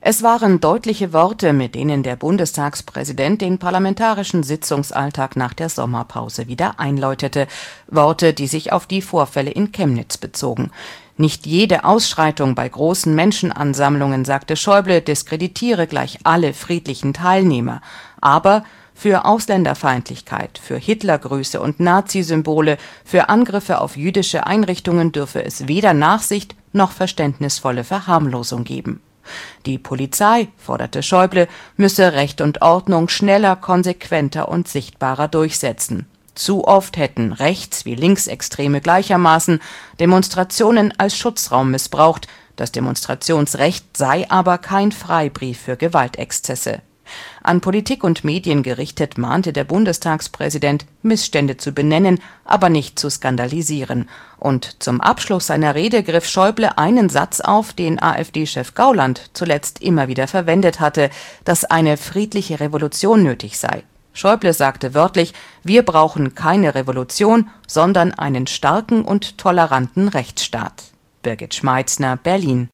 Es waren deutliche Worte, mit denen der Bundestagspräsident den parlamentarischen Sitzungsalltag nach der Sommerpause wieder einläutete. Worte, die sich auf die Vorfälle in Chemnitz bezogen. Nicht jede Ausschreitung bei großen Menschenansammlungen, sagte Schäuble, diskreditiere gleich alle friedlichen Teilnehmer. Aber für Ausländerfeindlichkeit, für Hitlergrüße und Nazi-Symbole, für Angriffe auf jüdische Einrichtungen dürfe es weder Nachsicht noch verständnisvolle Verharmlosung geben. Die Polizei, forderte Schäuble, müsse Recht und Ordnung schneller, konsequenter und sichtbarer durchsetzen. Zu oft hätten Rechts- wie Linksextreme gleichermaßen Demonstrationen als Schutzraum missbraucht. Das Demonstrationsrecht sei aber kein Freibrief für Gewaltexzesse. An Politik und Medien gerichtet mahnte der Bundestagspräsident, Missstände zu benennen, aber nicht zu skandalisieren. Und zum Abschluss seiner Rede griff Schäuble einen Satz auf, den AfD-Chef Gauland zuletzt immer wieder verwendet hatte, dass eine friedliche Revolution nötig sei. Schäuble sagte wörtlich, wir brauchen keine Revolution, sondern einen starken und toleranten Rechtsstaat. Birgit Schmeitzner, Berlin.